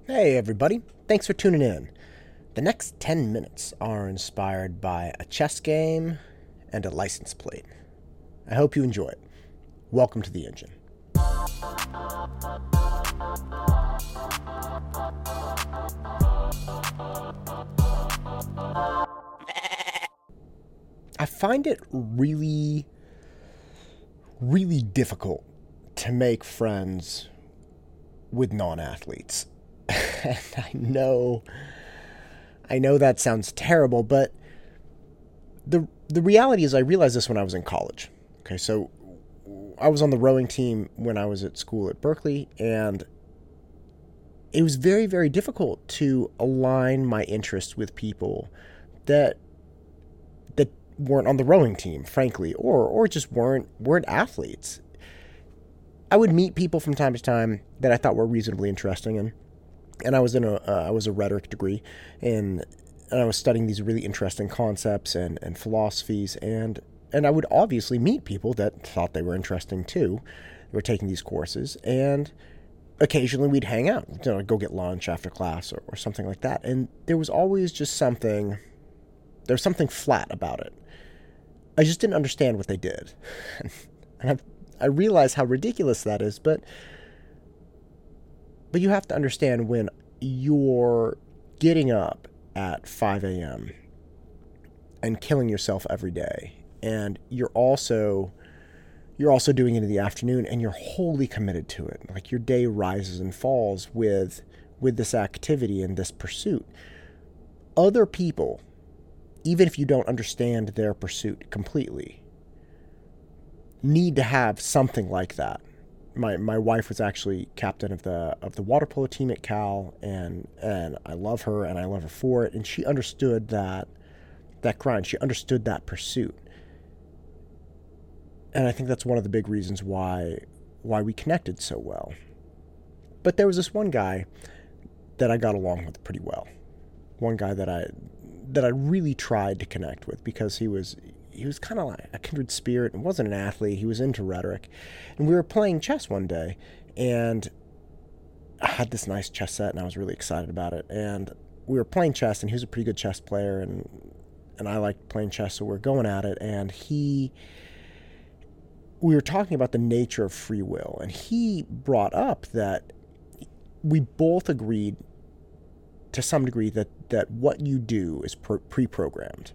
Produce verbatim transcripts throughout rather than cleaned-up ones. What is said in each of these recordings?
Hey, everybody. Thanks for tuning in. The next ten minutes are inspired by a chess game and a license plate. I hope you enjoy it. Welcome to the engine. I find it really, really difficult to make friends with non-athletes. And I know, I know that sounds terrible, but the the reality is I realized this when I was in college. Okay, so I was on the rowing team when I was at school at Berkeley, and it was very, very difficult to align my interests with people that that weren't on the rowing team, frankly, or or just weren't weren't athletes. I would meet people from time to time that I thought were reasonably interesting, and and I was in a uh, I was a rhetoric degree, and and I was studying these really interesting concepts and, and philosophies, and and I would obviously meet people that thought they were interesting too. They were taking these courses, and occasionally we'd hang out, you know, go get lunch after class or, or something like that. And there was always just something, there was something flat about it. I just didn't understand what they did, and I I realize how ridiculous that is, but. But you have to understand when you're getting up at five a.m. and killing yourself every day, and you're also you're also doing it in the afternoon, and you're wholly committed to it. Like your day rises and falls with with this activity and this pursuit. Other people, even if you don't understand their pursuit completely, need to have something like that. My my wife was actually captain of the of the water polo team at Cal, and and I love her and I love her for it. And she understood that that grind. She understood that pursuit. And I think that's one of the big reasons why why we connected so well. But there was this one guy that I got along with pretty well. One guy that I that I really tried to connect with because he was he was kind of like a kindred spirit and wasn't an athlete. He was into rhetoric. And we were playing chess one day, and I had this nice chess set, and I was really excited about it. And we were playing chess, and he was a pretty good chess player, and and I liked playing chess, so we we're going at it. And he, we were talking about the nature of free will, and he brought up that we both agreed to some degree that, that what you do is pre-programmed.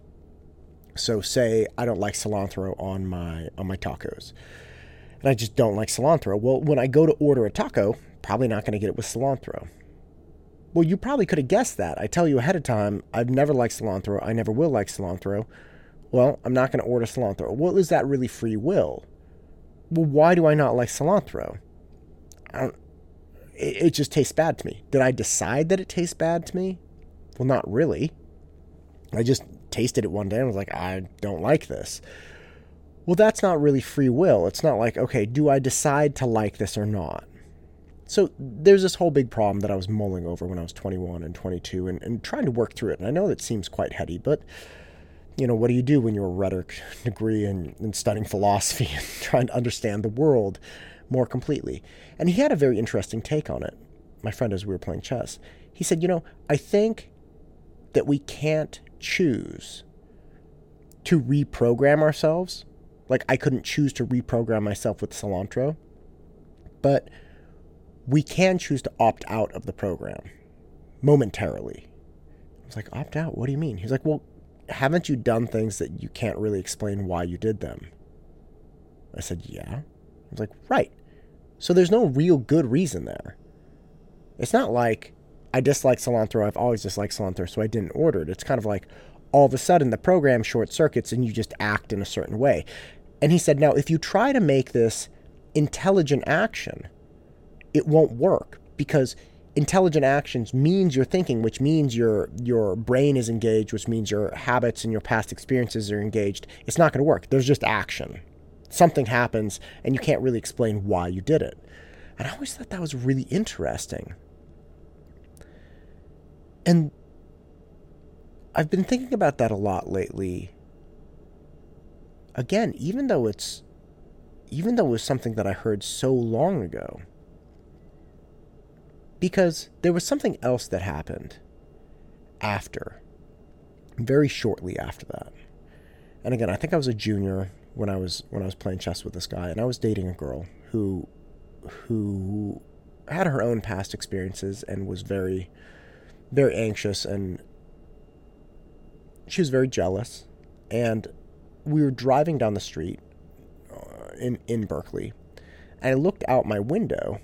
So say I don't like cilantro on my on my tacos, and I just don't like cilantro. Well, when I go to order a taco, probably not going to get it with cilantro. Well, you probably could have guessed that. I tell you ahead of time, I've never liked cilantro. I never will like cilantro. Well, I'm not going to order cilantro. Well, is that really free will? Well, why do I not like cilantro? I don't, it, it just tastes bad to me. Did I decide that it tastes bad to me? Well, not really. I just tasted it one day and was like, I don't like this. Well, that's not really free will. It's not like, okay, do I decide to like this or not? So there's this whole big problem that I was mulling over when I was twenty-one and twenty-two and, and trying to work through it. And I know that seems quite heady, but, you know, what do you do when you're a rhetoric degree and, and studying philosophy and trying to understand the world more completely? And he had a very interesting take on it, my friend, as we were playing chess. He said, you know, I think that we can't choose to reprogram ourselves. Like I couldn't choose to reprogram myself with cilantro, but we can choose to opt out of the program momentarily. I was like, opt out? What do you mean? He's like, well, haven't you done things that you can't really explain why you did them? I said, yeah. I was like, right. So there's no real good reason there. It's not like I dislike cilantro. I've always disliked cilantro, so I didn't order it. It's kind of like all of a sudden the program short circuits and you just act in a certain way. And he said, now, if you try to make this intelligent action, it won't work because intelligent actions means you're thinking, which means your your brain is engaged, which means your habits and your past experiences are engaged. It's not going to work. There's just action. Something happens and you can't really explain why you did it. And I always thought that was really interesting. And I've been thinking about that a lot lately. Again, even though it's even though it was something that I heard so long ago, Because there was something else that happened after, very shortly after that. And again, I think I was a junior when I was when I was playing chess with this guy, and I was dating a girl who who had her own past experiences and was very very anxious, and she was very jealous. And we were driving down the street uh, in in Berkeley, and I looked out my window,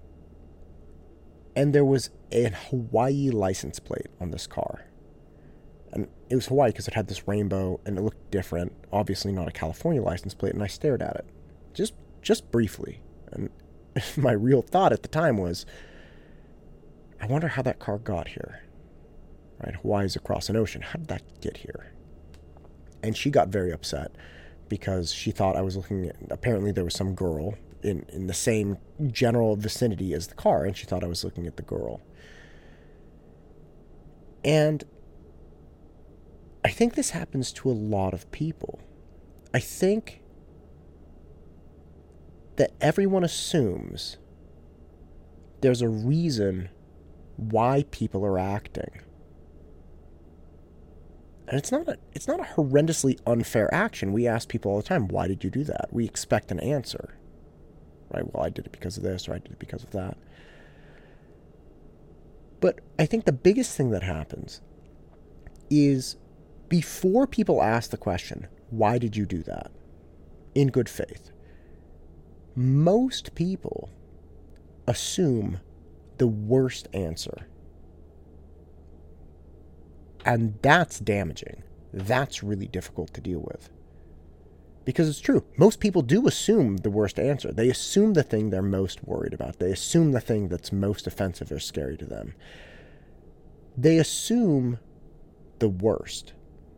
and there was a Hawaii license plate on this car. And it was Hawaii because it had this rainbow and it looked different. Obviously not a California license plate. And I stared at it just just briefly. And my real thought at the time was, I wonder how that car got here. Right? Hawaii's across an ocean. How did that get here? And she got very upset because she thought I was looking at, apparently there was some girl in, in the same general vicinity as the car, and she thought I was looking at the girl. And I think this happens to a lot of people. I think that everyone assumes there's a reason why people are acting. And it's not a, it's not a horrendously unfair action. We ask people all the time, why did you do that? We expect an answer. Right? Well, I did it because of this, or I did it because of that. But I think the biggest thing that happens is before people ask the question, why did you do that? In good faith, most people assume the worst answer. And that's damaging. That's really difficult to deal with. Because it's true. Most people do assume the worst answer. They assume the thing they're most worried about. They assume the thing that's most offensive or scary to them. They assume the worst.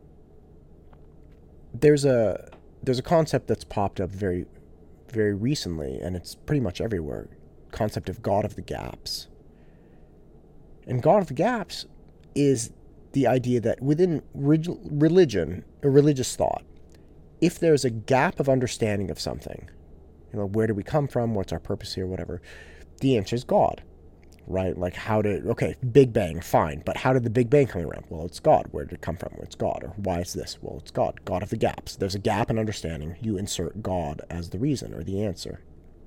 There's a there's a concept that's popped up very very recently, and it's pretty much everywhere. Concept of God of the gaps. And God of the gaps is the idea that within religion, or religious thought, if there's a gap of understanding of something, you know, where do we come from, what's our purpose here, whatever, the answer is God, right? Like how did, okay, Big Bang, fine, but how did the Big Bang come around? Well, it's God. Where did it come from? Well, it's God. Or why is this? Well, it's God. God of the gaps. There's a gap in understanding. You insert God as the reason or the answer.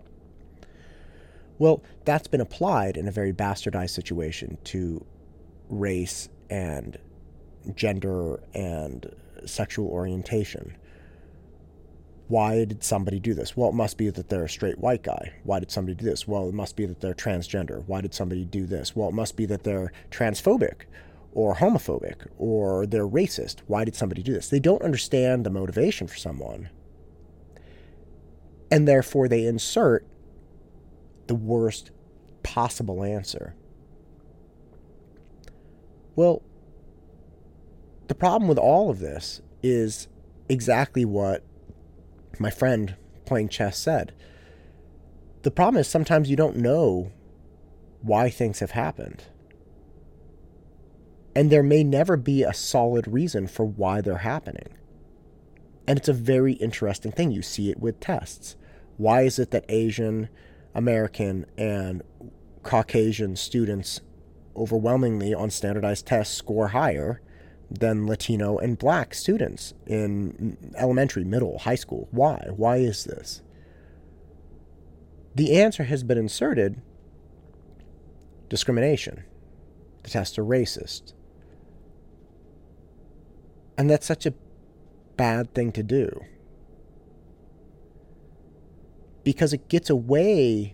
Well, that's been applied in a very bastardized situation to race and gender and sexual orientation. Why did somebody do this? Well, it must be that they're a straight white guy. Why did somebody do this? Well, it must be that they're transgender. Why did somebody do this? Well, it must be that they're transphobic or homophobic or they're racist. Why did somebody do this? They don't understand the motivation for someone. And therefore they insert the worst possible answer. Well, the problem with all of this is exactly what my friend playing chess said. The problem is sometimes you don't know why things have happened. And there may never be a solid reason for why they're happening. And it's a very interesting thing. You see it with tests. Why is it that Asian, American, and Caucasian students overwhelmingly on standardized tests score higher than Latino and Black students in elementary, middle, high school? Why? Why is this? The answer has been inserted: discrimination. The tests are racist. And that's such a bad thing to do, because it gets away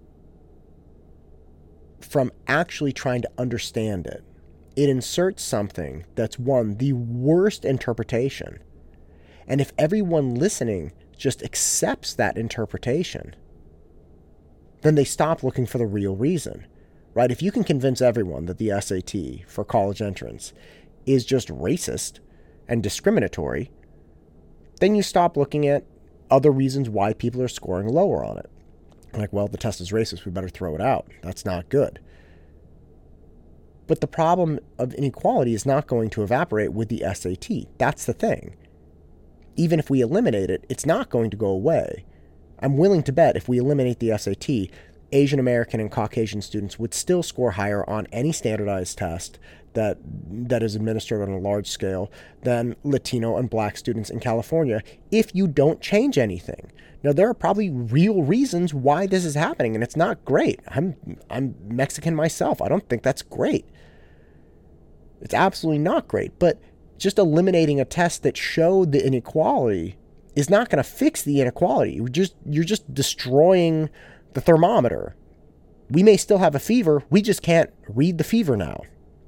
from actually trying to understand it. It inserts something that's, one, the worst interpretation. And if everyone listening just accepts that interpretation, then they stop looking for the real reason, right? If you can convince everyone that the S A T for college entrance is just racist and discriminatory, then you stop looking at other reasons why people are scoring lower on it. Like, well, the test is racist, we better throw it out. That's not good. But the problem of inequality is not going to evaporate with the S A T. That's the thing. Even if we eliminate it, it's not going to go away. I'm willing to bet if we eliminate the S A T, Asian American and Caucasian students would still score higher on any standardized test that that is administered on a large scale than Latino and Black students in California if you don't change anything. Now, there are probably real reasons why this is happening, and it's not great. I'm I'm Mexican myself. I don't think that's great. It's absolutely not great. But just eliminating a test that showed the inequality is not going to fix the inequality. You're just you're just destroying the thermometer. We may still have a fever. We just can't read the fever now.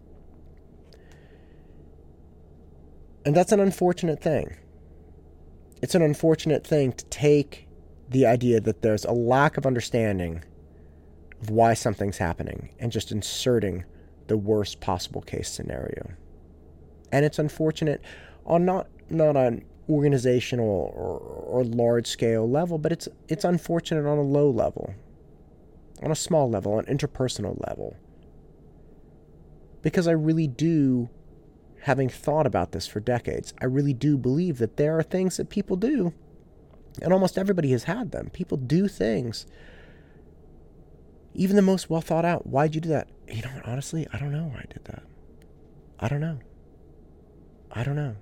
And that's an unfortunate thing. It's an unfortunate thing to take the idea that there's a lack of understanding of why something's happening and just inserting the worst possible case scenario. And it's unfortunate on not not an organizational or, or large scale level, but it's it's unfortunate on a low level, on a small level, an interpersonal level. Because I really do, having thought about this for decades, I really do believe that there are things that people do, and almost everybody has had them. People do things, even the most well thought out. Why'd you do that? You know what, honestly, I don't know why I did that. I don't know. I don't know.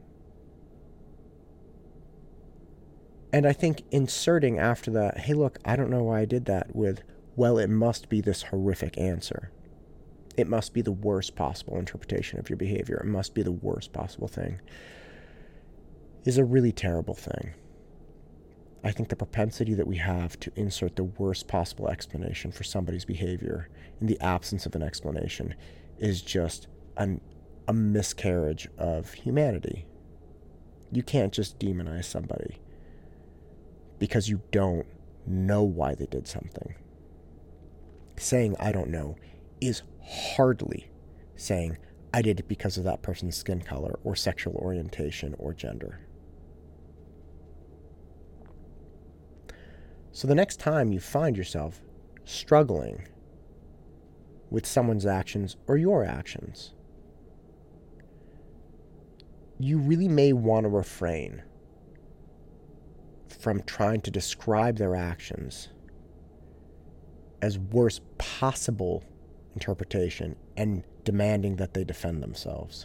And I think inserting after that, hey, look, I don't know why I did that, with, well, it must be this horrific answer. It must be the worst possible interpretation of your behavior. It must be the worst possible thing, is a really terrible thing. I think the propensity that we have to insert the worst possible explanation for somebody's behavior in the absence of an explanation is just an, a miscarriage of humanity. You can't just demonize somebody because you don't know why they did something. Saying, I don't know, is hardly saying, I did it because of that person's skin color or sexual orientation or gender. So the next time you find yourself struggling with someone's actions or your actions, you really may want to refrain from trying to describe their actions as worst possible interpretation and demanding that they defend themselves.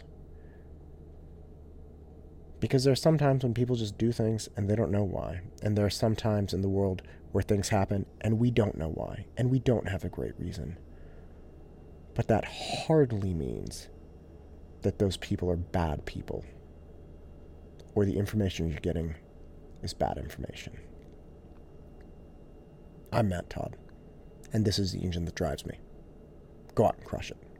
Because there are some times when people just do things and they don't know why. And there are some times in the world where things happen and we don't know why. And we don't have a great reason. But that hardly means that those people are bad people, or the information you're getting is bad information. I'm Matt Todd, and this is the engine that drives me. Go out and crush it.